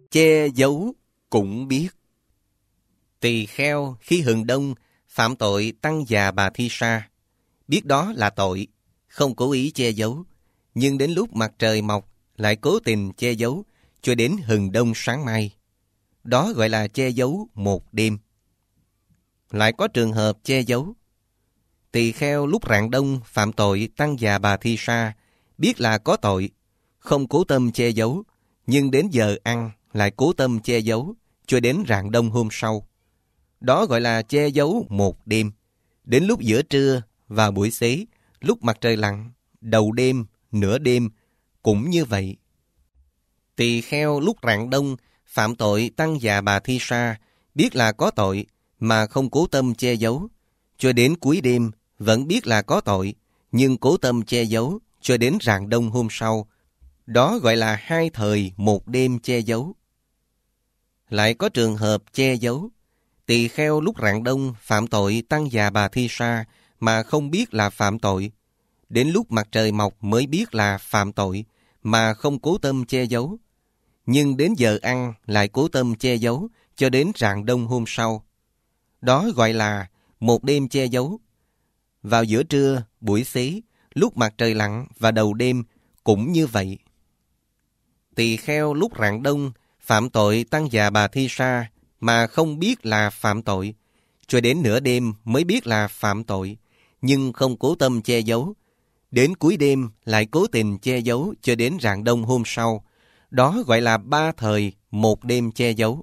che giấu cũng biết. Tỳ kheo khi hừng đông phạm tội tăng già bà thi sa, biết đó là tội, không cố ý che giấu, nhưng đến lúc mặt trời mọc lại cố tình che giấu cho đến hừng đông sáng mai. Đó gọi là che giấu một đêm. Lại có trường hợp che giấu. Tỳ kheo lúc rạng đông phạm tội tăng già bà thi sa, biết là có tội, không cố tâm che giấu, nhưng đến giờ ăn lại cố tâm che giấu cho đến rạng đông hôm sau. Đó gọi là che giấu một đêm. Đến lúc giữa trưa và buổi xế, lúc mặt trời lặn, đầu đêm, nửa đêm, cũng như vậy. Tỳ kheo lúc rạng đông phạm tội tăng già bà thi sa, biết là có tội mà không cố tâm che giấu, cho đến cuối đêm vẫn biết là có tội, nhưng cố tâm che giấu cho đến rạng đông hôm sau. Đó gọi là hai thời một đêm che giấu. Lại có trường hợp che giấu. Tỳ kheo lúc rạng đông phạm tội tăng già bà thi sa mà không biết là phạm tội. Đến lúc mặt trời mọc mới biết là phạm tội mà không cố tâm che giấu. Nhưng đến giờ ăn lại cố tâm che giấu cho đến rạng đông hôm sau. Đó gọi là một đêm che giấu. Vào giữa trưa, buổi xế, lúc mặt trời lặn và đầu đêm cũng như vậy. Tỳ kheo lúc rạng đông phạm tội tăng già bà thi sa mà không biết là phạm tội, cho đến nửa đêm mới biết là phạm tội, nhưng không cố tâm che giấu. Đến cuối đêm lại cố tình che giấu cho đến rạng đông hôm sau. Đó gọi là ba thời một đêm che giấu.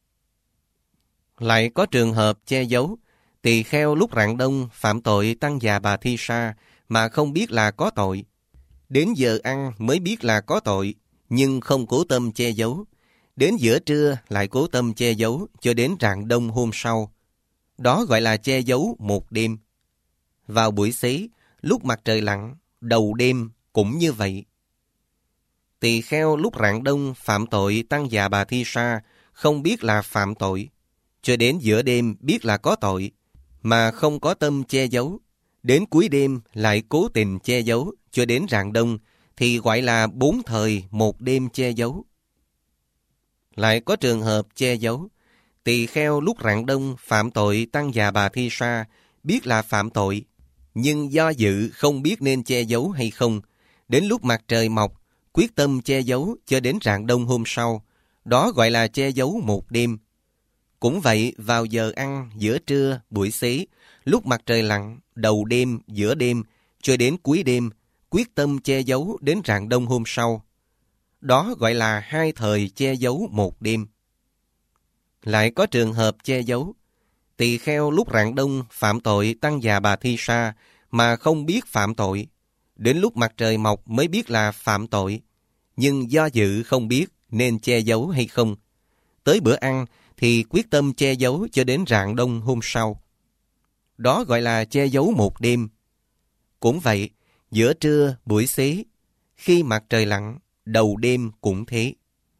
Lại có trường hợp che giấu. Tỳ kheo lúc rạng đông phạm tội tăng già bà thi sa mà không biết là có tội. Đến giờ ăn mới biết là có tội, nhưng không cố tâm che giấu. Đến giữa trưa lại cố tâm che giấu cho đến rạng đông hôm sau. Đó gọi là che giấu một đêm. Vào buổi xế, lúc mặt trời lặn, đầu đêm cũng như vậy. Tỳ kheo lúc rạng đông phạm tội tăng già bà thi sa, không biết là phạm tội, cho đến giữa đêm biết là có tội, mà không có tâm che giấu. Đến cuối đêm lại cố tình che giấu cho đến rạng đông, thì gọi là bốn thời một đêm che giấu. Lại có trường hợp che giấu. Tỳ kheo lúc rạng đông phạm tội tăng già bà thi sa, biết là phạm tội, nhưng do dự không biết nên che giấu hay không. Đến lúc mặt trời mọc, quyết tâm che giấu cho đến rạng đông hôm sau. Đó gọi là che giấu một đêm. Cũng vậy, vào giờ ăn, giữa trưa, buổi xế, lúc mặt trời lặn, đầu đêm, giữa đêm, cho đến cuối đêm, quyết tâm che giấu đến rạng đông hôm sau. Đó gọi là hai thời che giấu một đêm. Lại có trường hợp che giấu. Tỳ kheo lúc rạng đông phạm tội tăng già bà thi sa mà không biết phạm tội. Đến lúc mặt trời mọc mới biết là phạm tội, nhưng do dự không biết nên che giấu hay không. Tới bữa ăn thì quyết tâm che giấu cho đến rạng đông hôm sau. Đó gọi là che giấu một đêm. Cũng vậy, giữa trưa, buổi xế, khi mặt trời lặn, đầu đêm cũng thế.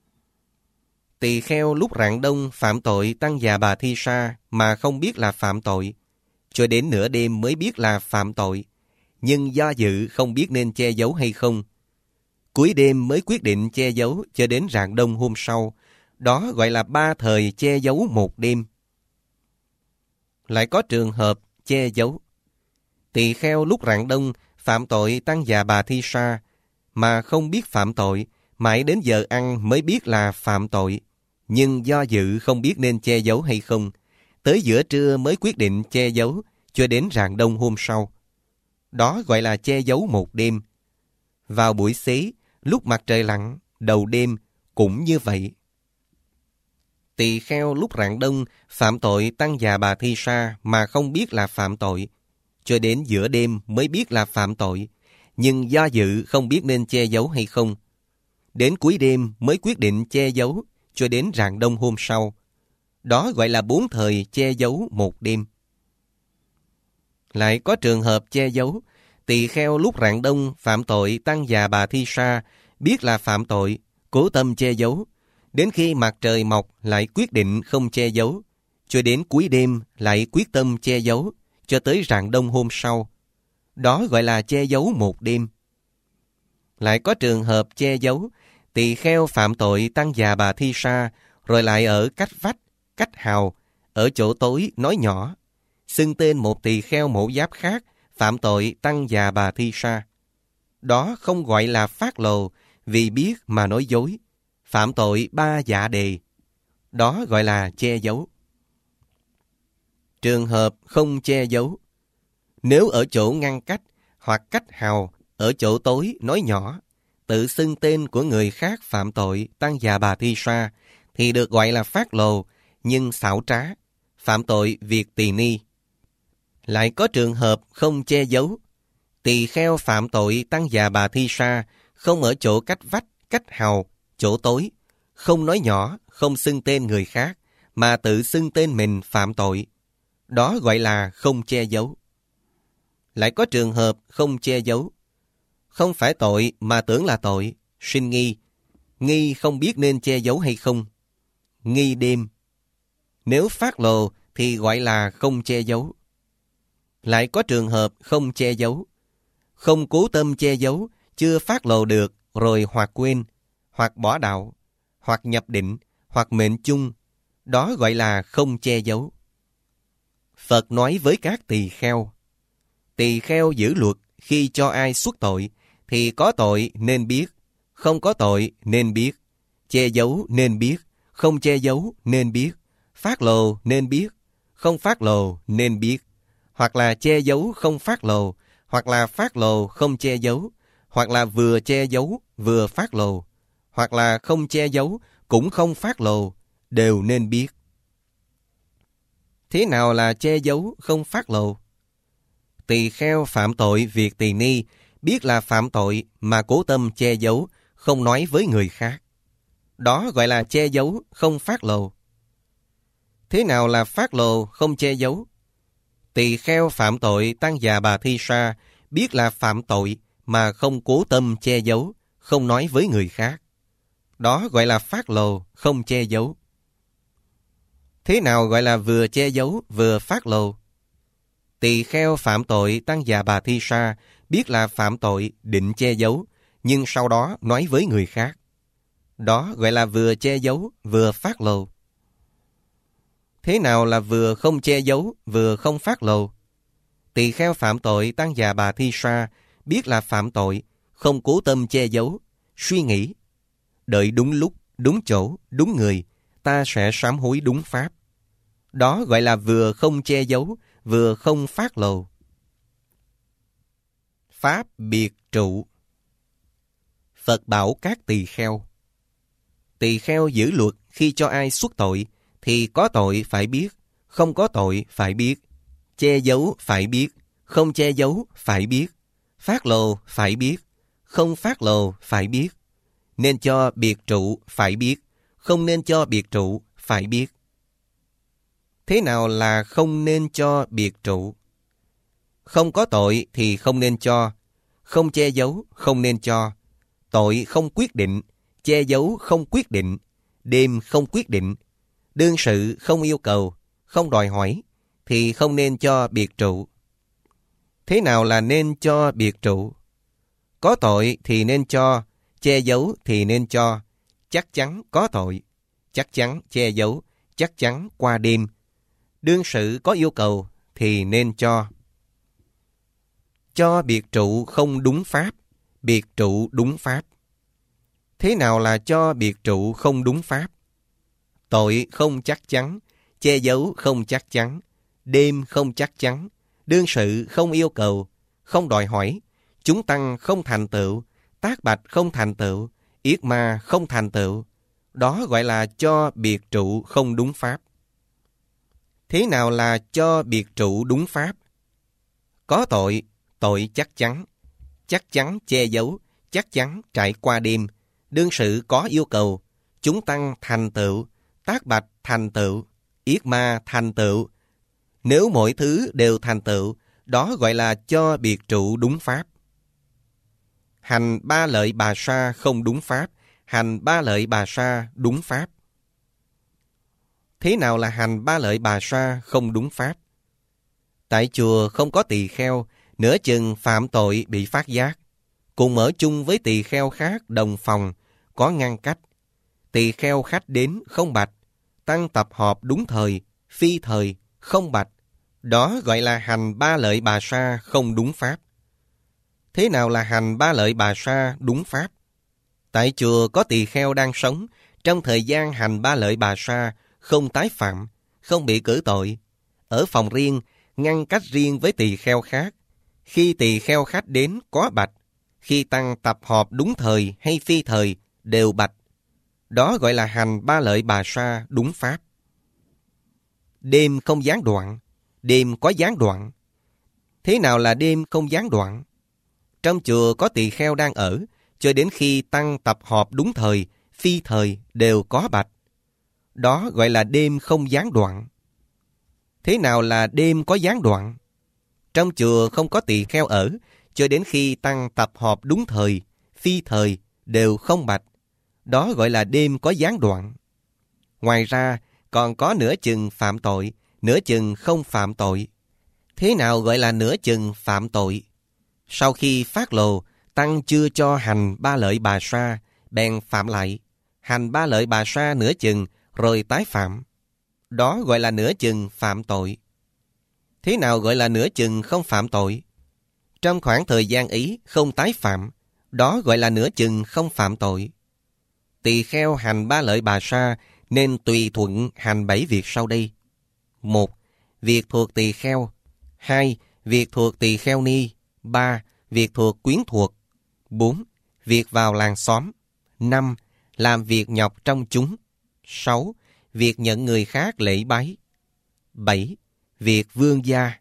Tỳ kheo lúc rạng đông phạm tội tăng già bà thi sa mà không biết là phạm tội, cho đến nửa đêm mới biết là phạm tội, nhưng do dự không biết nên che giấu hay không. Cuối đêm mới quyết định che giấu cho đến rạng đông hôm sau. Đó gọi là ba thời che giấu một đêm. Lại có trường hợp che giấu. Tỳ kheo lúc rạng đông phạm tội tăng già bà thi sa mà không biết phạm tội, mãi đến giờ ăn mới biết là phạm tội, nhưng do dự không biết nên che giấu hay không. Tới giữa trưa mới quyết định che giấu cho đến rạng đông hôm sau. Đó gọi là che giấu một đêm. Vào buổi xế, lúc mặt trời lặn, đầu đêm cũng như vậy. Tỳ kheo lúc rạng đông phạm tội tăng già bà thi sa mà không biết là phạm tội, cho đến giữa đêm mới biết là phạm tội, nhưng do dự không biết nên che giấu hay không. Đến cuối đêm mới quyết định che giấu cho đến rạng đông hôm sau. Đó gọi là bốn thời che giấu một đêm. Lại có trường hợp che giấu. Tỳ kheo lúc rạng đông phạm tội tăng già bà thi sa, biết là phạm tội, cố tâm che giấu. Đến khi mặt trời mọc lại quyết định không che giấu, cho đến cuối đêm lại quyết tâm che giấu cho tới rạng đông hôm sau. Đó gọi là che giấu một đêm. Lại có trường hợp che giấu. Tỳ kheo phạm tội Tăng Già Bà Thi Sa, rồi lại ở cách vách, cách hào, ở chỗ tối nói nhỏ, xưng tên một tỳ kheo mổ giáp khác phạm tội Tăng Già Bà Thi Sa. Đó không gọi là phát lồ, vì biết mà nói dối, phạm tội 3 dạ đề. Đó gọi là che giấu. Trường hợp không che giấu: nếu ở chỗ ngăn cách hoặc cách hào, ở chỗ tối nói nhỏ, tự xưng tên của người khác phạm tội Tăng Già Bà Thi Sa, thì được gọi là phát lồ, nhưng xảo trá, phạm tội việc tỳ ni. Lại có trường hợp không che giấu: tỳ kheo phạm tội Tăng Già Bà Thi Sa, không ở chỗ cách vách, cách hào, chỗ tối, không nói nhỏ, không xưng tên người khác, mà tự xưng tên mình phạm tội. Đó gọi là không che giấu. Lại có trường hợp không che giấu: không phải tội mà tưởng là tội, sinh nghi. Nghi không biết nên che giấu hay không. Nghi đêm. Nếu phát lồ thì gọi là không che giấu. Lại có trường hợp không che giấu: không cố tâm che giấu, chưa phát lồ được, rồi hoặc quên, hoặc bỏ đạo, hoặc nhập định, hoặc mệnh chung. Đó gọi là không che giấu. Phật nói với các tỳ kheo: tỳ kheo giữ luật, khi cho ai xuất tội, thì có tội nên biết, không có tội nên biết, che giấu nên biết, không che giấu nên biết, phát lồ nên biết, không phát lồ nên biết, hoặc là che giấu không phát lồ, hoặc là phát lồ không che giấu, hoặc là vừa che giấu vừa phát lồ, hoặc là không che giấu cũng không phát lồ, đều nên biết. Thế nào là che giấu không phát lồ? Tỳ kheo phạm tội việc tỳ ni, biết là phạm tội mà cố tâm che giấu, không nói với người khác. Đó gọi là che giấu không phát lồ. Thế nào là phát lồ không che giấu? Tỳ kheo phạm tội Tăng Già Bà Thi Sa, biết là phạm tội mà không cố tâm che giấu, không nói với người khác. Đó gọi là phát lồ không che giấu. Thế nào gọi là vừa che giấu vừa phát lồ? Tỳ kheo phạm tội Tăng Già Bà Thi Sa, biết là phạm tội định che giấu, nhưng sau đó nói với người khác. Đó gọi là vừa che giấu vừa phát lồ. Thế nào là vừa không che giấu vừa không phát lồ? Tỳ kheo phạm tội Tăng Già Bà Thi Sa, biết là phạm tội, không cố tâm che giấu, suy nghĩ: đợi đúng lúc, đúng chỗ, đúng người, ta sẽ sám hối đúng pháp. Đó gọi là vừa không che giấu, vừa không phát lồ. Pháp biệt trụ. Phật bảo các tỳ kheo: tỳ kheo giữ luật, khi cho ai xuất tội, thì có tội phải biết, không có tội phải biết, che giấu phải biết, không che giấu phải biết, phát lồ phải biết, không phát lồ phải biết, nên cho biệt trụ phải biết, không nên cho biệt trụ phải biết. Thế nào là không nên cho biệt trụ? Không có tội thì không nên cho, không che giấu không nên cho, tội không quyết định, che giấu không quyết định, đêm không quyết định, đương sự không yêu cầu, không đòi hỏi, thì không nên cho biệt trụ. Thế nào là nên cho biệt trụ? Có tội thì nên cho, che giấu thì nên cho, chắc chắn có tội, chắc chắn che giấu, chắc chắn qua đêm, đương sự có yêu cầu thì nên cho. Cho biệt trụ không đúng pháp, biệt trụ đúng pháp. Thế nào là cho biệt trụ không đúng pháp? Tội không chắc chắn, che giấu không chắc chắn, đêm không chắc chắn, đương sự không yêu cầu, không đòi hỏi, chúng tăng không thành tựu, tác bạch không thành tựu, yết ma không thành tựu. Đó gọi là cho biệt trụ không đúng pháp. Thế nào là cho biệt trụ đúng pháp? Có tội, tội chắc chắn che giấu, chắc chắn trải qua đêm, đương sự có yêu cầu, chúng tăng thành tựu, tác bạch thành tựu, yết ma thành tựu. Nếu mọi thứ đều thành tựu, đó gọi là cho biệt trụ đúng pháp. Hành ba lợi bà sa không đúng pháp, hành ba lợi bà sa đúng pháp. Thế nào là hành ba lợi bà sa không đúng pháp? Tại chùa không có tỳ kheo, nửa chừng phạm tội bị phát giác, cùng ở chung với tỳ kheo khác đồng phòng, có ngăn cách. Tỳ kheo khách đến không bạch. Tăng tập họp đúng thời, phi thời, không bạch. Đó gọi là hành ba lợi bà sa không đúng pháp. Thế nào là hành ba lợi bà sa đúng pháp? Tại chùa có tỳ kheo đang sống, trong thời gian hành ba lợi bà sa, không tái phạm, không bị cử tội. Ở phòng riêng, ngăn cách riêng với tỳ kheo khác. Khi tỳ kheo khách đến có bạch, khi tăng tập họp đúng thời hay phi thời đều bạch. Đó gọi là hành ba lợi bà sa đúng pháp. Đêm không gián đoạn, đêm có gián đoạn. Thế nào là đêm không gián đoạn? Trong chùa có tỳ kheo đang ở, cho đến khi tăng tập họp đúng thời, phi thời đều có bạch. Đó gọi là đêm không gián đoạn. Thế nào là đêm có gián đoạn? Trong chùa không có tỳ kheo ở, cho đến khi tăng tập họp đúng thời, phi thời đều không bạch. Đó gọi là đêm có gián đoạn. Ngoài ra, còn có nửa chừng phạm tội, nửa chừng không phạm tội. Thế nào gọi là nửa chừng phạm tội? Sau khi phát lồ, tăng chưa cho hành ba lợi bà sa, bèn phạm lại. Hành ba lợi bà sa nửa chừng, rồi tái phạm. Đó gọi là nửa chừng phạm tội. Thế nào gọi là nửa chừng không phạm tội? Trong khoảng thời gian ấy không tái phạm. Đó gọi là nửa chừng không phạm tội. Tỳ kheo hành ba lợi bà sa nên tùy thuận hành 7 việc sau đây. 1. Việc thuộc tỳ kheo. 2. Việc thuộc tỳ kheo ni. 3. Việc thuộc quyến thuộc. 4. Việc vào làng xóm. 5. Làm việc nhọc trong chúng. 6. Việc nhận người khác lễ bái. 7. Việc vương gia.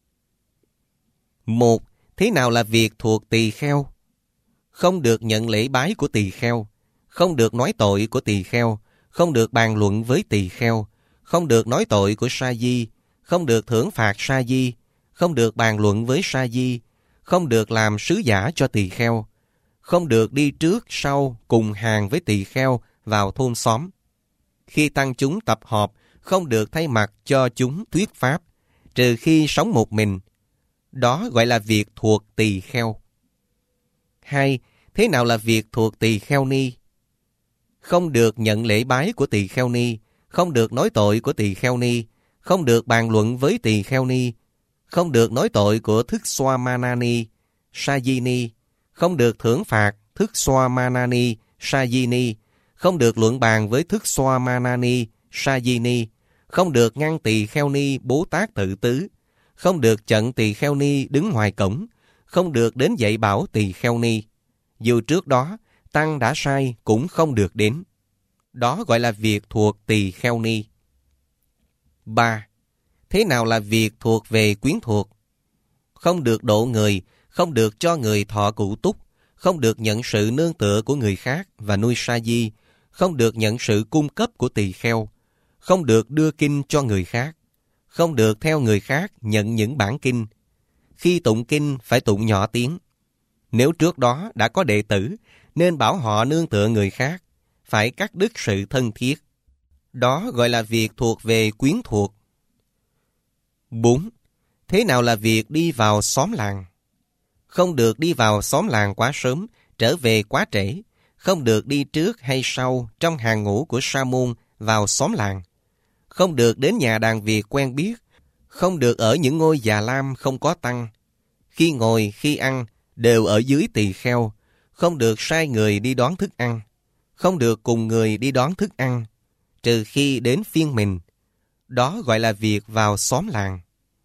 1. Thế nào là việc thuộc tỳ kheo? Không được nhận lễ bái của tỳ kheo, không được nói tội của tỳ kheo, không được bàn luận với tỳ kheo, không được nói tội của sa di, không được thưởng phạt sa di, không được bàn luận với sa di, không được làm sứ giả cho tỳ kheo, không được đi trước sau cùng hàng với tỳ kheo vào thôn xóm. Khi tăng chúng tập họp, không được thay mặt cho chúng thuyết pháp, trừ khi sống một mình. Đó gọi là việc thuộc tỳ kheo. 2. Thế nào là việc thuộc tỳ kheo ni? Không được nhận lễ bái của tỳ kheo ni, không được nói tội của tỳ kheo ni, không được bàn luận với tỳ kheo ni, không được nói tội của thức xoa manani, sa di ni, không được thưởng phạt thức xoa manani, sa di ni, không được luận bàn với thức xoa manani, sa di ni, không được ngăn tỳ kheo ni Bố Tát tự tứ, không được chặn tỳ kheo ni đứng ngoài cổng, không được đến dạy bảo tỳ kheo ni. Dù trước đó tăng đã sai cũng không được đến. Đó gọi là việc thuộc tỳ kheo ni. 3. Thế nào là việc thuộc về quyến thuộc? Không được độ người, không được cho người thọ cụ túc, không được nhận sự nương tựa của người khác và nuôi sa di, không được nhận sự cung cấp của tỳ kheo, không được đưa kinh cho người khác, không được theo người khác nhận những bản kinh. Khi tụng kinh phải tụng nhỏ tiếng. Nếu trước đó đã có đệ tử, nên bảo họ nương tựa người khác, phải cắt đứt sự thân thiết. Đó gọi là việc thuộc về quyến thuộc. 4. Thế nào là việc đi vào xóm làng? Không được đi vào xóm làng quá sớm, trở về quá trễ, không được đi trước hay sau trong hàng ngũ của sa môn vào xóm làng, không được đến nhà đàn Việt quen biết, không được ở những ngôi già lam không có tăng. Khi ngồi, khi ăn, đều ở dưới tỳ kheo, không được sai người đi đón thức ăn, không được cùng người đi đón thức ăn, trừ khi đến phiên mình. Đó gọi là việc vào xóm làng.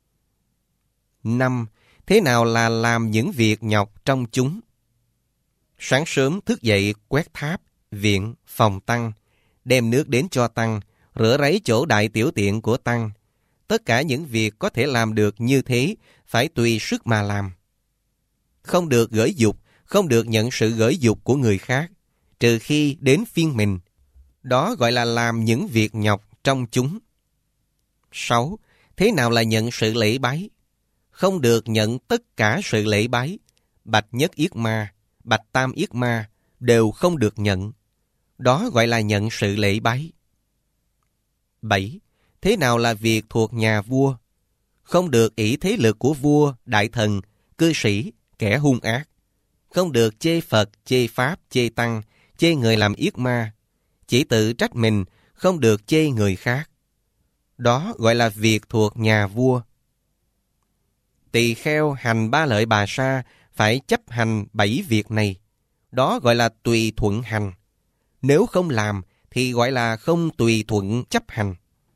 5. Thế nào là làm những việc nhọc trong chúng? Sáng sớm thức dậy quét tháp, viện, phòng tăng, đem nước đến cho tăng, rửa ráy chỗ đại tiểu tiện của tăng. Tất cả những việc có thể làm được như thế, phải tùy sức mà làm. Không được gởi dục, không được nhận sự gởi dục của người khác, trừ khi đến phiên mình. Đó gọi là làm những việc nhọc trong chúng. 6. Thế nào là nhận sự lễ bái? Không được nhận tất cả sự lễ bái. Bạch nhất yết ma, bạch tam yết ma đều không được nhận. Đó gọi là nhận sự lễ bái. 7. Thế nào là việc thuộc nhà vua? Không được ỷ thế lực của vua, đại thần, cư sĩ, kẻ hung ác. Không được chê Phật, chê Pháp, chê Tăng, chê người làm yết ma, chỉ tự trách mình, không được chê người khác. Đó gọi là việc thuộc nhà vua. Tỳ kheo hành 3 lợi bà sa phải chấp hành 7 việc này. Đó gọi là tùy thuận hành. Nếu không làm thì gọi là không tùy thuận chấp hành.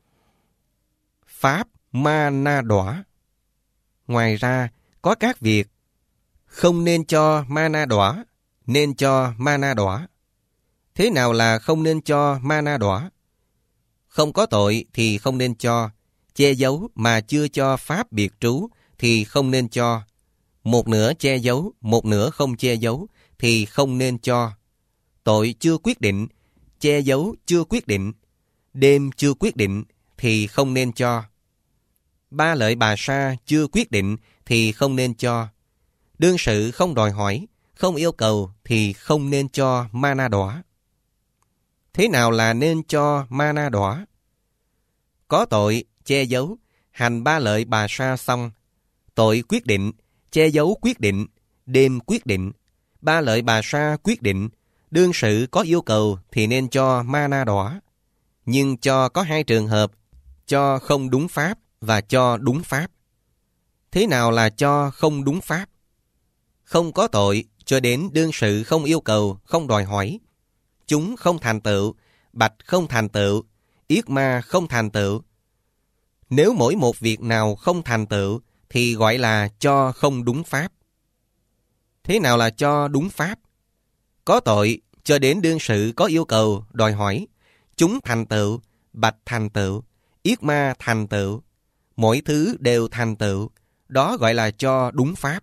Pháp ma na đọa. Ngoài ra, có các việc không nên cho ma na đọa, nên cho ma na đọa. Thế nào là không nên cho ma na đọa? Không có tội thì không nên cho. Che giấu mà chưa cho pháp biệt trú thì không nên cho. Một nửa che giấu, một nửa không che giấu thì không nên cho. Tội chưa quyết định, che giấu chưa quyết định, đêm chưa quyết định thì không nên cho. 3 lợi bà sa chưa quyết định thì không nên cho. Đương sự không đòi hỏi, không yêu cầu thì không nên cho ma na đọa. Thế nào là nên cho ma na đọa? Có tội, che giấu, hành 3 lợi bà sa xong. Tội quyết định, che giấu quyết định, đêm quyết định, 3 lợi bà sa quyết định, đương sự có yêu cầu thì nên cho ma na đọa. Nhưng cho có 2 trường hợp, cho không đúng pháp và cho đúng pháp. Thế nào là cho không đúng pháp? Không có tội cho đến đương sự không yêu cầu, không đòi hỏi. Chúng không thành tựu, bạch không thành tựu, yết ma không thành tựu. Nếu mỗi một việc nào không thành tựu thì gọi là cho không đúng pháp. Thế nào là cho đúng pháp? Có tội cho đến đương sự có yêu cầu, đòi hỏi. Chúng thành tựu, bạch thành tựu, yết ma thành tựu. Mỗi thứ đều thành tựu. Đó gọi là cho đúng pháp.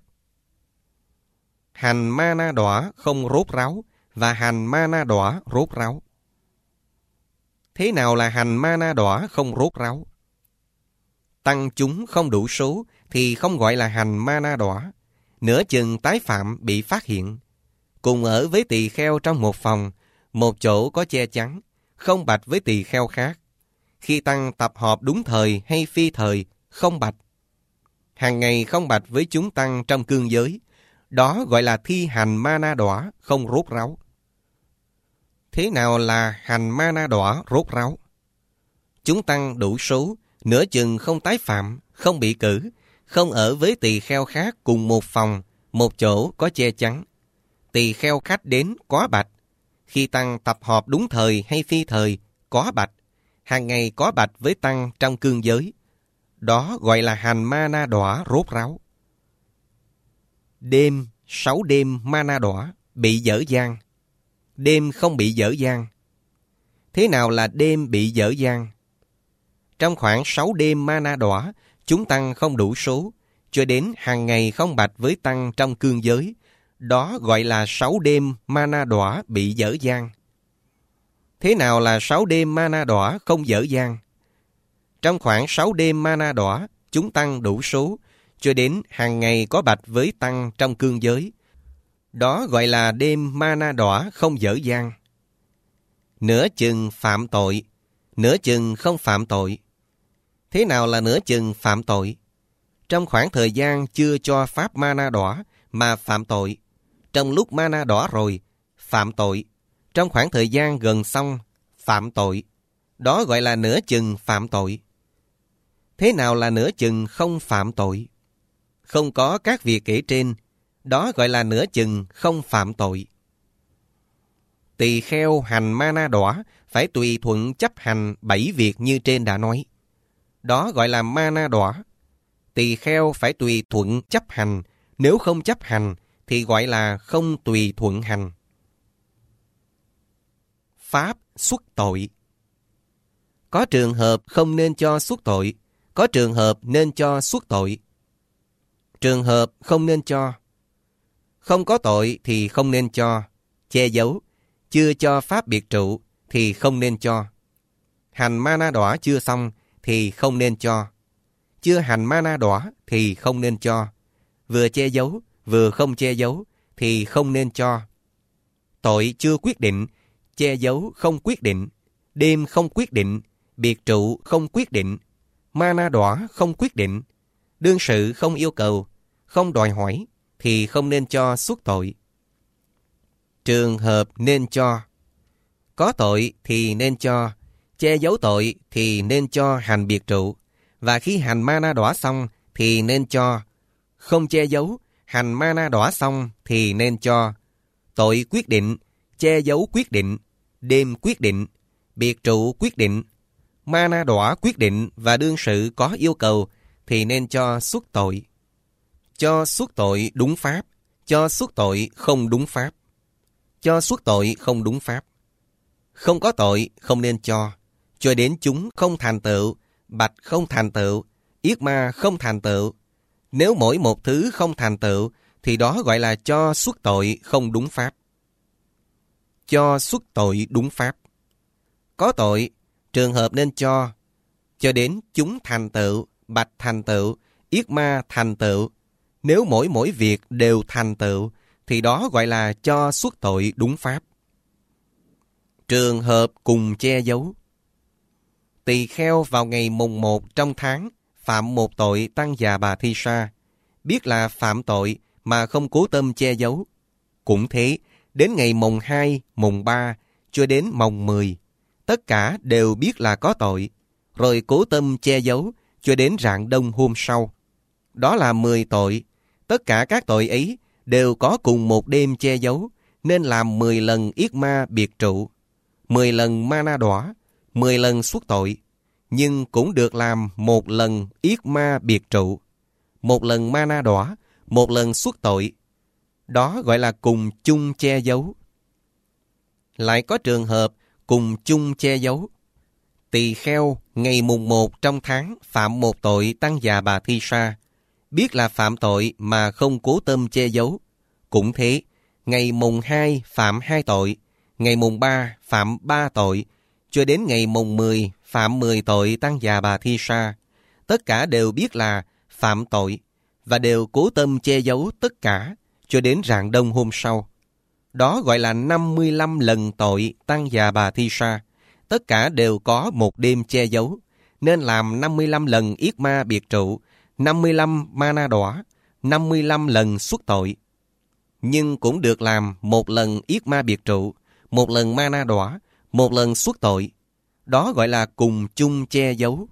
Hành ma na đọa không rốt ráo và hành ma na đọa rốt ráo. Thế nào là hành ma na đọa không rốt ráo? Tăng chúng không đủ số thì không gọi là hành ma na đọa. Nửa chừng tái phạm bị phát hiện. Cùng ở với tỳ kheo trong một phòng, một chỗ có che chắn, không bạch với tỳ kheo khác. Khi tăng tập họp đúng thời hay phi thời, không bạch. Hàng ngày không bạch với chúng tăng trong cương giới. Đó gọi là thi hành ma na đọa không rốt ráo. Thế nào là hành ma na đọa rốt ráo? Chúng tăng đủ số, nửa chừng không tái phạm, không bị cử, không ở với tỳ kheo khác cùng một phòng, một chỗ có che chắn. Tỳ kheo khách đến có bạch. Khi tăng tập họp đúng thời hay phi thời, có bạch. Hàng ngày có bạch với tăng trong cương giới. Đó gọi là hành ma na đọa rốt ráo. Đêm, 6 đêm ma na đọa bị dở dang. Đêm không bị dở dang. Thế nào là đêm bị dở dang? Trong khoảng 6 đêm ma na đọa, chúng tăng không đủ số, cho đến hàng ngày không bạch với tăng trong cương giới. Đó gọi là 6 đêm ma na đọa bị dở dang. Thế nào là 6 đêm ma na đọa không dở dang? Trong khoảng 6 đêm ma na đọa, chúng tăng đủ số, cho đến hàng ngày có bạch với tăng trong cương giới. Đó gọi là đêm ma na đọa không dở dang. Nửa chừng phạm tội, nửa chừng không phạm tội. Thế nào là nửa chừng phạm tội? Trong khoảng thời gian chưa cho pháp ma na đọa mà phạm tội. Trong lúc ma na đọa rồi, phạm tội. Trong khoảng thời gian gần xong, phạm tội. Đó gọi là nửa chừng phạm tội. Thế nào là nửa chừng không phạm tội? Không có các việc kể trên, đó gọi là nửa chừng không phạm tội. Tỳ kheo hành ma na đọa phải tùy thuận chấp hành 7 việc như trên đã nói. Đó gọi là ma na đọa. Tỳ kheo phải tùy thuận chấp hành, nếu không chấp hành thì gọi là không tùy thuận hành. Pháp xuất tội. Có trường hợp không nên cho xuất tội, có trường hợp nên cho xuất tội. Trường hợp không nên cho. Không có tội thì không nên cho, che giấu, chưa cho pháp biệt trụ thì không nên cho. Hành ma na đọa chưa xong thì không nên cho. Chưa hành ma na đọa thì không nên cho. Vừa che giấu, vừa không che giấu thì không nên cho. Tội chưa quyết định, che giấu không quyết định, đêm không quyết định, biệt trụ không quyết định, ma na đọa không quyết định, đương sự không yêu cầu, không đòi hỏi thì không nên cho xuất tội. Trường hợp nên cho. Có tội thì nên cho, che giấu tội thì nên cho hành biệt trụ. Và khi hành ma na đỏ xong thì nên cho. Không che giấu, hành ma na đỏ xong thì nên cho. Tội quyết định, che giấu quyết định, đêm quyết định, biệt trụ quyết định, ma na đỏ quyết định và đương sự có yêu cầu thì nên cho suất tội. Cho suất tội đúng pháp, cho suất tội không đúng pháp. Cho suất tội không đúng pháp. Không có tội không nên cho đến chúng không thành tựu, bạch không thành tựu, yết ma không thành tựu. Nếu mỗi một thứ không thành tựu thì đó gọi là cho suất tội không đúng pháp. Cho suất tội đúng pháp. Có tội, trường hợp nên cho đến chúng thành tựu, bạch thành tựu, yết ma thành tựu. Nếu mỗi việc đều thành tựu thì đó gọi là cho suất tội đúng pháp. Trường hợp cùng che giấu. Tỳ kheo vào ngày mùng 1 trong tháng phạm một tội tăng già bà thi sa, biết là phạm tội mà không cố tâm che giấu. Cũng thế, đến ngày mùng 2, mùng 3 cho đến mùng 10, tất cả đều biết là có tội, rồi cố tâm che giấu cho đến rạng đông hôm sau. Đó là 10 tội. Tất cả các tội ấy đều có cùng một đêm che giấu, nên làm 10 lần yết ma biệt trụ, 10 lần ma na đọa, 10 lần suất tội. Nhưng cũng được làm 1 lần yết ma biệt trụ, 1 lần ma na đọa, 1 lần suất tội. Đó gọi là cùng chung che giấu. Lại có trường hợp cùng chung che giấu. Tỳ kheo ngày mùng 1 trong tháng phạm một tội tăng già bà thi sa, biết là phạm tội mà không cố tâm che giấu. Cũng thế, ngày mùng 2 phạm 2 tội, ngày mùng 3 phạm 3 tội, cho đến ngày mùng 10 phạm 10 tội tăng già bà thi sa. Tất cả đều biết là phạm tội và đều cố tâm che giấu tất cả cho đến rạng đông hôm sau. Đó gọi là 55 lần tội tăng già bà thi sa. Tất cả đều có một đêm che giấu, nên làm 55 lần yết ma biệt trụ, 55 ma na đọa, 55 lần suất tội. Nhưng cũng được làm 1 lần yết ma biệt trụ, 1 lần ma na đọa, 1 lần suất tội. Đó gọi là cùng chung che giấu.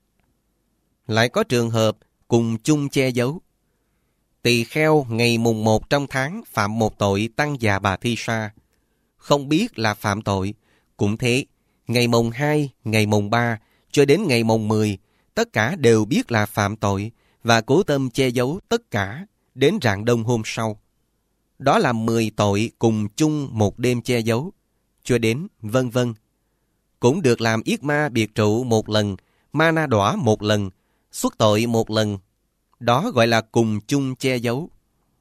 Lại có trường hợp cùng chung che giấu. Tỳ kheo ngày mùng 1 trong tháng phạm một tội tăng già bà thi sa, không biết là phạm tội. Cũng thế, ngày mùng 2, ngày mùng 3 cho đến ngày mùng 10, tất cả đều biết là phạm tội và cố tâm che giấu tất cả đến rạng đông hôm sau. Đó là 10 tội cùng chung một đêm che giấu, cho đến vân vân. Cũng được làm yết ma biệt trụ 1 lần, ma na đọa 1 lần, suất tội 1 lần. Đó gọi là cùng chung che giấu.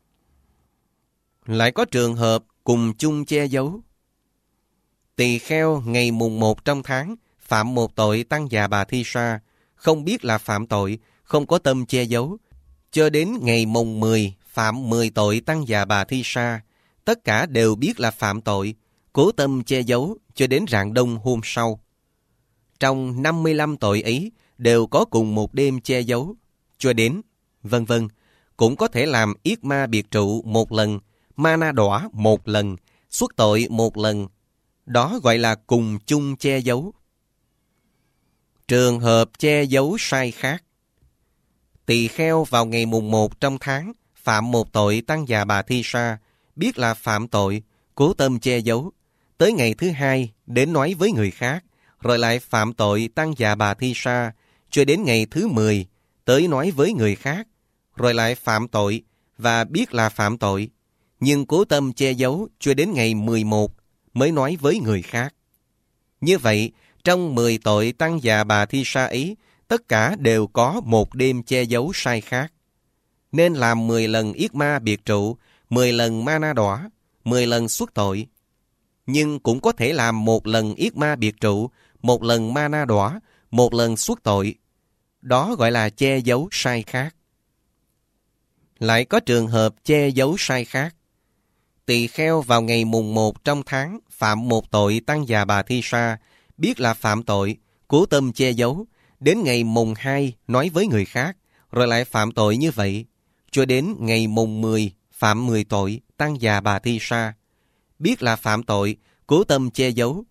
Lại có trường hợp cùng chung che giấu. Tỳ kheo ngày mùng 1 trong tháng phạm một tội tăng già bà thi sa, không biết là phạm tội, không có tâm che giấu. Cho đến ngày mùng 10 phạm 10 tội tăng già bà thi sa, tất cả đều biết là phạm tội, cố tâm che giấu cho đến rạng đông hôm sau. Trong 55 tội ấy đều có cùng một đêm che giấu, cho đến vân vân. Cũng có thể làm yết ma biệt trụ 1 lần, ma na đọa 1 lần, suất tội 1 lần. Đó gọi là cùng chung che giấu. Trường hợp che giấu sai khác. Tỳ kheo vào ngày mùng 1 trong tháng phạm một tội tăng già bà thi sa, biết là phạm tội, cố tâm che giấu. Tới ngày thứ 2 đến nói với người khác, rồi lại phạm tội tăng già bà thi sa, cho đến ngày thứ 10 tới nói với người khác, rồi lại phạm tội và biết là phạm tội, nhưng cố tâm che giấu cho đến ngày 11 mới nói với người khác. Như vậy, trong 10 tội tăng già bà thi sa ấy, tất cả đều có một đêm che giấu sai khác. Nên làm 10 lần yết ma biệt trụ, 10 lần ma na đọa, 10 lần suất tội. Nhưng cũng có thể làm 1 lần yết ma biệt trụ, 1 lần ma na đọa, 1 lần suất tội. Đó gọi là che giấu sai khác. Lại có trường hợp che giấu sai khác. Tỳ kheo vào ngày mùng 1 trong tháng phạm một tội tăng già bà thi sa, biết là phạm tội, cố tâm che giấu, đến ngày mùng 2 nói với người khác, rồi lại phạm tội như vậy, cho đến ngày mùng 10 phạm 10 tội tăng già bà thi sa, biết là phạm tội, cố tâm che giấu,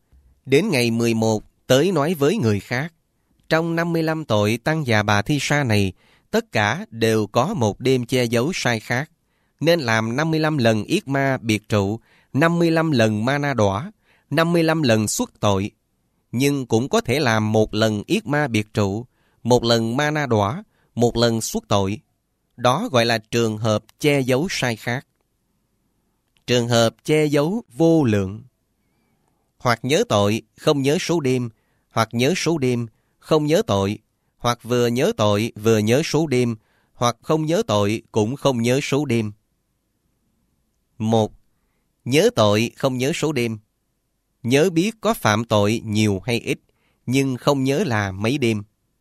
Đến ngày 11 tới nói với người khác. Trong 55 tội tăng già bà Thi Sa này, tất cả đều có một đêm che giấu sai khác, nên làm 55 lần yết ma biệt trụ, 55 lần ma na đọa, 55 lần xuất tội. Nhưng cũng có thể làm một lần yết ma biệt trụ, một lần ma na đọa, một lần xuất tội. Đó gọi là trường hợp che giấu sai khác. Trường hợp che giấu vô lượng. Hoặc nhớ tội, không nhớ số đêm, hoặc nhớ số đêm, không nhớ tội, hoặc vừa nhớ tội, vừa nhớ số đêm, hoặc không nhớ tội, cũng không nhớ số đêm. 1. Nhớ tội, không nhớ số đêm. Nhớ biết có phạm tội nhiều hay ít, nhưng không nhớ là mấy đêm.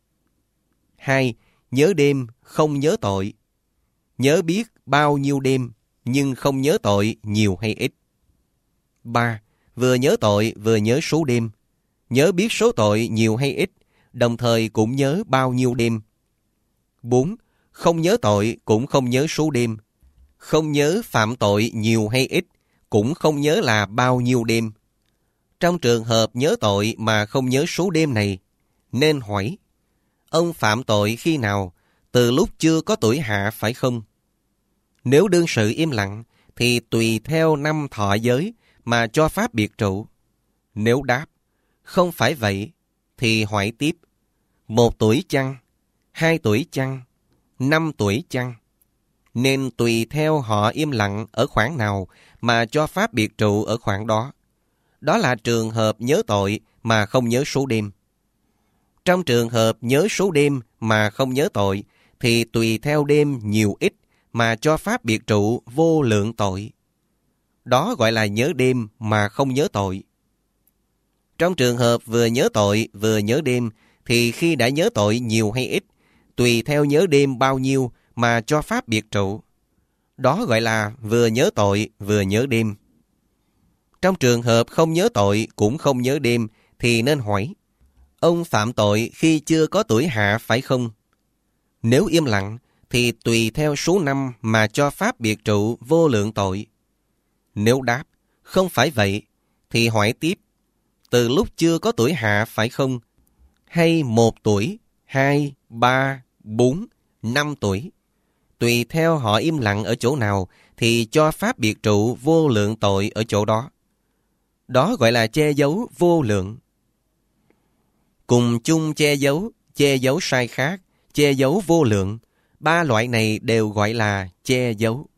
2. Nhớ đêm, không nhớ tội. Nhớ biết bao nhiêu đêm, nhưng không nhớ tội nhiều hay ít. 3. Vừa nhớ tội, vừa nhớ số đêm. Nhớ biết số tội nhiều hay ít, đồng thời cũng nhớ bao nhiêu đêm. 4. Không nhớ tội, cũng không nhớ số đêm. Không nhớ phạm tội nhiều hay ít, cũng không nhớ là bao nhiêu đêm. Trong trường hợp nhớ tội mà không nhớ số đêm này, nên hỏi, ông phạm tội khi nào? Từ lúc chưa có tuổi hạ phải không? Nếu đương sự im lặng, thì tùy theo năm thọ giới mà cho pháp biệt trụ. Nếu đáp, không phải vậy, thì hỏi tiếp, 1 tuổi chăng? 2 tuổi chăng? 5 tuổi chăng? Nên tùy theo họ im lặng ở khoảng nào mà cho pháp biệt trụ ở khoảng đó. Đó là trường hợp nhớ tội mà không nhớ số đêm. Trong trường hợp nhớ số đêm mà không nhớ tội, thì tùy theo đêm nhiều ít mà cho pháp biệt trụ vô lượng tội. Đó gọi là nhớ đêm mà không nhớ tội. Trong trường hợp vừa nhớ tội vừa nhớ đêm, thì khi đã nhớ tội nhiều hay ít, tùy theo nhớ đêm bao nhiêu mà cho pháp biệt trụ. Đó gọi là vừa nhớ tội vừa nhớ đêm. Trong trường hợp không nhớ tội cũng không nhớ đêm, thì nên hỏi, ông phạm tội khi chưa có tuổi hạ phải không? Nếu im lặng, thì tùy theo số năm mà cho pháp biệt trụ vô lượng tội. Nếu đáp, không phải vậy, thì hỏi tiếp, từ lúc chưa có tuổi hạ phải không? Hay 1 tuổi, 2, 3, 4, 5 tuổi? Tùy theo họ im lặng ở chỗ nào, thì cho pháp biệt trụ vô lượng tội ở chỗ đó. Đó gọi là che giấu vô lượng. Cùng chung che giấu sai khác, che giấu vô lượng. 3 loại này đều gọi là che giấu.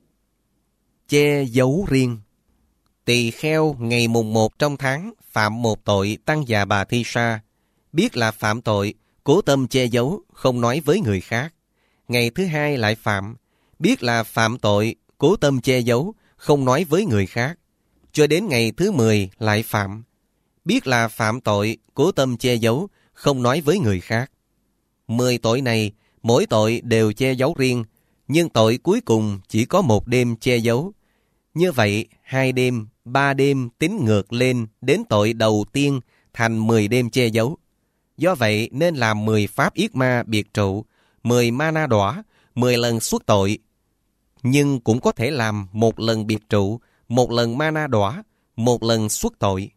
Che giấu riêng. Tỳ kheo ngày mùng 1 trong tháng phạm một tội tăng già bà Thi Sa, biết là phạm tội, cố tâm che giấu, không nói với người khác. Ngày thứ 2 lại phạm, biết là phạm tội, cố tâm che giấu, không nói với người khác. Cho đến ngày thứ 10 lại phạm, biết là phạm tội, cố tâm che giấu, không nói với người khác. 10 tội này, mỗi tội đều che giấu riêng, nhưng tội cuối cùng chỉ có 1 đêm che giấu. Như vậy, 2 đêm, 3 đêm tính ngược lên đến tội đầu tiên thành 10 đêm che giấu. Do vậy nên làm 10 pháp yết ma biệt trụ, 10 ma na đọa, 10 lần xuất tội. Nhưng cũng có thể làm 1 lần biệt trụ, 1 lần ma na đọa, 1 lần xuất tội.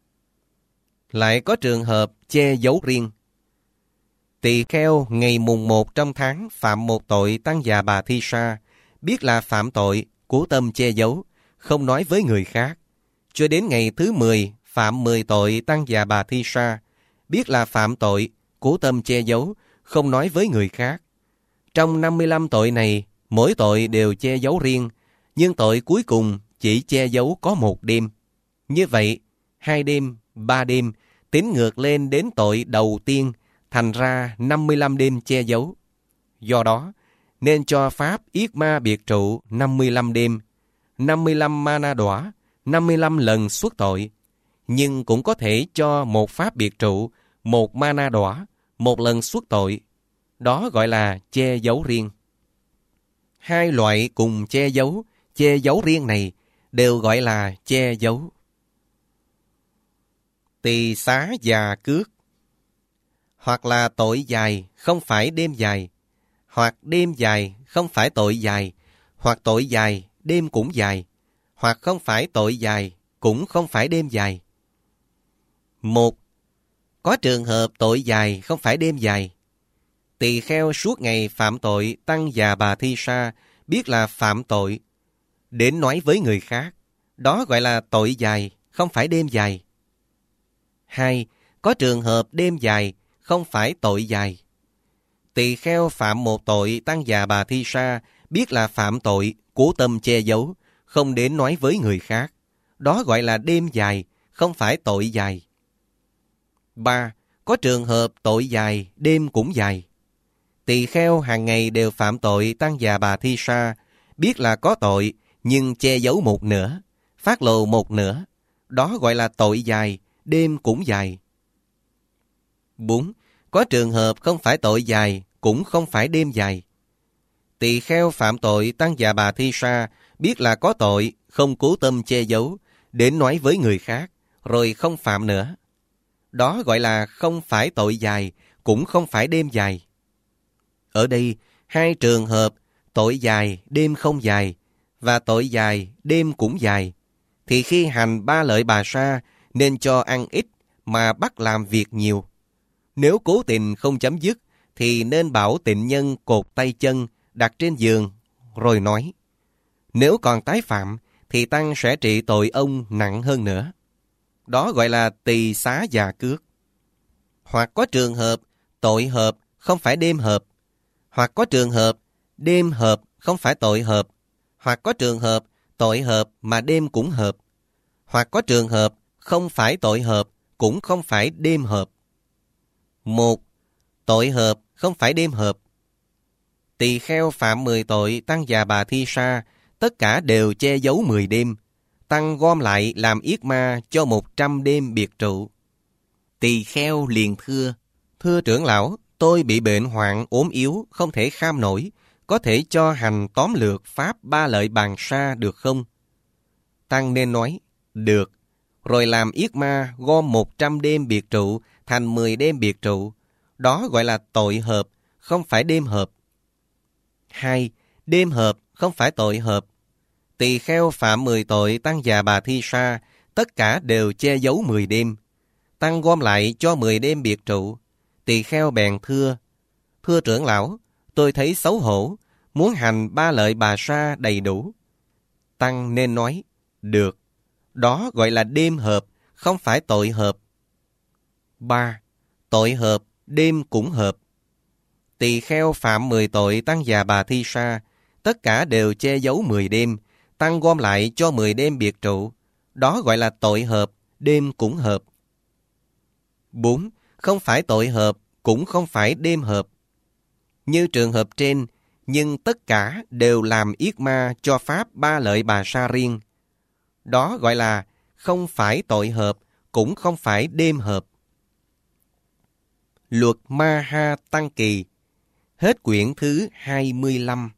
Lại có trường hợp che giấu riêng. Tỳ kheo ngày mùng 1 trong tháng phạm một tội tăng già bà Thi Sa, biết là phạm tội, cố tâm che giấu, không nói với người khác. Cho đến ngày thứ 10 phạm 10 tội tăng già bà Thi Sa, biết là phạm tội, cố tâm che giấu, không nói với người khác. Trong 55 tội này, mỗi tội đều che giấu riêng, nhưng tội cuối cùng chỉ che giấu có 1 đêm. Như vậy, 2 đêm, 3 đêm, tính ngược lên đến tội đầu tiên, thành ra 55 đêm che giấu. Do đó, nên cho pháp yết ma biệt trụ 55 đêm, 55 ma na đọa, 55 lần xuất tội. Nhưng cũng có thể cho 1 pháp biệt trụ, 1 ma na đọa, 1 lần xuất tội. Đó gọi là che giấu riêng. 2 loại cùng che giấu riêng này đều gọi là che giấu. Tỳ xá già cước. Hoặc là tội dài không phải đêm dài, hoặc đêm dài không phải tội dài, hoặc tội dài đêm cũng dài, hoặc không phải tội dài cũng không phải đêm dài. 1. Có trường hợp tội dài không phải đêm dài. Tỳ kheo suốt ngày phạm tội Tăng Già Bà Thi Sa, biết là phạm tội, đến nói với người khác, đó gọi là tội dài, không phải đêm dài. 2. Có trường hợp đêm dài, không phải tội dài. Tỳ kheo phạm một tội Tăng Già Bà Thi Sa, biết là phạm tội, cố tâm che giấu, không đến nói với người khác, đó gọi là đêm dài, không phải tội dài. 3. Có trường hợp tội dài, đêm cũng dài. Tỳ kheo hàng ngày đều phạm tội Tăng Già Bà Thi Sa, biết là có tội, nhưng che giấu một nửa, phát lộ một nửa, đó gọi là tội dài, đêm cũng dài. 4. Có trường hợp không phải tội dài, cũng không phải đêm dài. Tỳ kheo phạm tội Tăng Già Bà Thi Sa, biết là có tội, không cố tâm che giấu, đến nói với người khác, rồi không phạm nữa. Đó gọi là không phải tội dài, cũng không phải đêm dài. Ở đây, hai trường hợp tội dài, đêm không dài, và tội dài, đêm cũng dài, thì khi hành 3 lợi bà sa nên cho ăn ít mà bắt làm việc nhiều. Nếu cố tình không chấm dứt, thì nên bảo tịnh nhân cột tay chân, đặt trên giường, rồi nói, nếu còn tái phạm, thì Tăng sẽ trị tội ông nặng hơn nữa. Đó gọi là tỳ xá già cước. Hoặc có trường hợp tội hợp, không phải đêm hợp. Hoặc có trường hợp đêm hợp, không phải tội hợp. Hoặc có trường hợp tội hợp mà đêm cũng hợp. Hoặc có trường hợp không phải tội hợp, cũng không phải đêm hợp. 1. Tội hợp, không phải đêm hợp. Tỳ kheo phạm 10 tội Tăng Già Bà Thi Sa, tất cả đều che giấu 10 đêm. Tăng gom lại làm yết ma cho 100 đêm biệt trụ. Tỳ kheo liền thưa, thưa trưởng lão, tôi bị bệnh hoạn ốm yếu, không thể kham nổi, có thể cho hành tóm lược pháp 3 lợi bàn sa được không? Tăng nên nói, được, rồi làm yết ma gom 100 đêm biệt trụ thành 10 đêm biệt trụ, đó gọi là tội hợp, không phải đêm hợp. 2. Đêm hợp, không phải tội hợp. Tỳ kheo phạm 10 tội Tăng Già Bà Thi Sa, tất cả đều che giấu 10 đêm. Tăng gom lại cho 10 đêm biệt trụ. Tỳ kheo bèn thưa, thưa trưởng lão, tôi thấy xấu hổ, muốn hành 3 lợi bà sa đầy đủ. Tăng nên nói, được, đó gọi là đêm hợp, không phải tội hợp. 3. Tội hợp, đêm cũng hợp. Tỳ kheo phạm 10 tội Tăng Già Bà Thi Sa, tất cả đều che giấu 10 đêm, Tăng gom lại cho 10 đêm biệt trụ, đó gọi là tội hợp, đêm cũng hợp. 4. Không phải tội hợp, cũng không phải đêm hợp. Như trường hợp trên, nhưng tất cả đều làm yết ma cho pháp 3 lợi bà sa riêng. Đó gọi là không phải tội hợp, cũng không phải đêm hợp. Luật Ma Ha Tăng Kỳ. Hết quyển thứ 25.